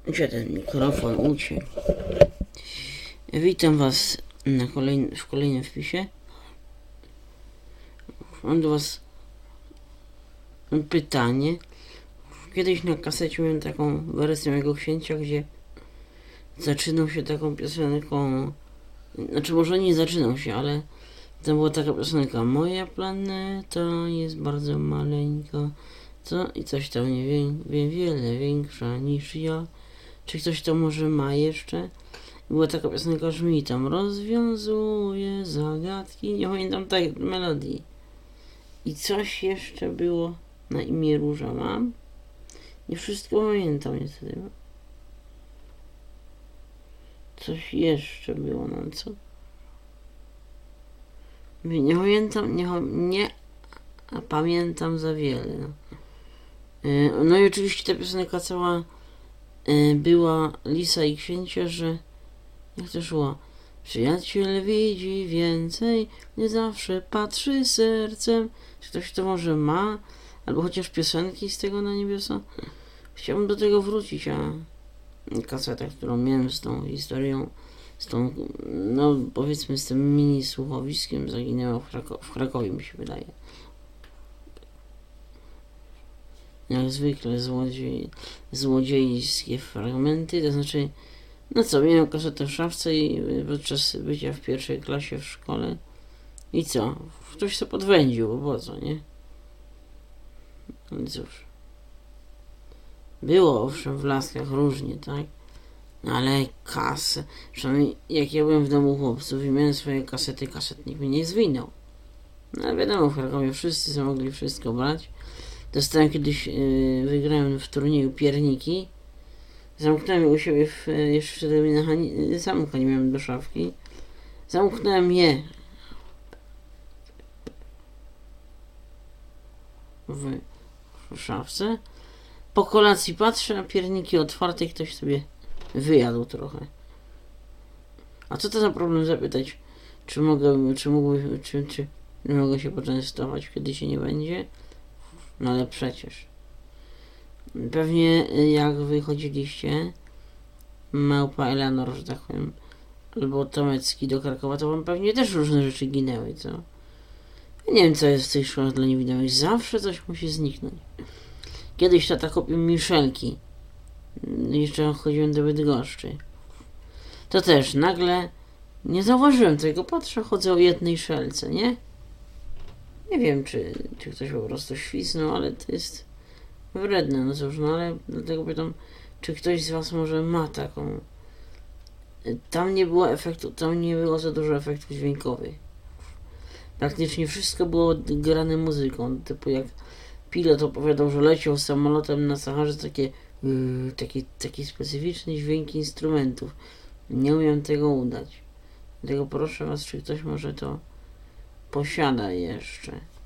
Gdzie ten mikrofon uciekł? Witam Was w kolejnym wpisie. Mam do Was pytanie. Kiedyś na kasecie miałem taką wersję mojego księcia, gdzie zaczynał się taką piosenką. Znaczy może nie zaczynał się, ale to była taka piosenka: moja planeta jest bardzo maleńka, co i coś tam nie wiem, wiele większa niż ja. Czy ktoś to może ma jeszcze? Była taka piosenka, że mi tam rozwiązuje zagadki. Nie pamiętam tej melodii. I coś jeszcze było na imię Róża mam. Nie wszystko pamiętam niestety. Coś jeszcze było na co? Nie pamiętam, nie pamiętam za wiele. No i oczywiście ta piosenka cała była Lisa i Księcia, że jak to szło? Przyjaciel widzi więcej, nie zawsze patrzy sercem. Czy ktoś to może ma? Albo chociaż piosenki z tego na niebiosa? Chciałbym do tego wrócić, a kaseta, którą miałem z tą historią, z tą, no powiedzmy z tym mini słuchowiskiem, zaginęła w Krakowie, mi się wydaje. Jak zwykle złodziejskie fragmenty, to znaczy, no co, miałem kasetę w szafce i podczas bycia w pierwszej klasie w szkole i co? Ktoś się podwędził, bo po co, nie? No cóż. Było owszem w Laskach różnie, tak? Ale kasę, przynajmniej jak ja byłem w domu chłopców i miałem swoje kasety, kaset nikt mnie nie zwinął. No ale wiadomo, w Krakowie wszyscy mogli wszystko brać. Dostałem kiedyś, wygrałem w turnieju pierniki. Zamknąłem je u siebie, jeszcze wtedy zamka nie miałem do szafki. Zamknąłem je w szafce. Po kolacji patrzę, a pierniki otwarte, ktoś sobie wyjadł trochę. A co to za problem zapytać, czy mogę się poczęstować, kiedy się nie będzie? No ale przecież. Pewnie jak wychodziliście, małpa Eleanor, że tak powiem, albo Tomecki do Krakowa, to wam pewnie też różne rzeczy ginęły, co? Ja nie wiem, co jest w tej szkole dla niewidomych. Zawsze coś musi zniknąć. Kiedyś tata kupił mi szelki. Jeszcze chodziłem do Bydgoszczy. To też nagle nie zauważyłem tego. Patrzę, chodzę o jednej szelce, nie? Nie wiem, czy ktoś po prostu świsnął, ale to jest wredne. No cóż, no ale dlatego pytam, czy ktoś z was może ma taką... Tam nie było za dużo efektów dźwiękowych. Praktycznie wszystko było grane muzyką. Typu jak pilot opowiadał, że leciał samolotem na Saharze, takie specyficzne dźwięki instrumentów. Nie umiem tego udać. Dlatego proszę was, czy ktoś może to posiada jeszcze.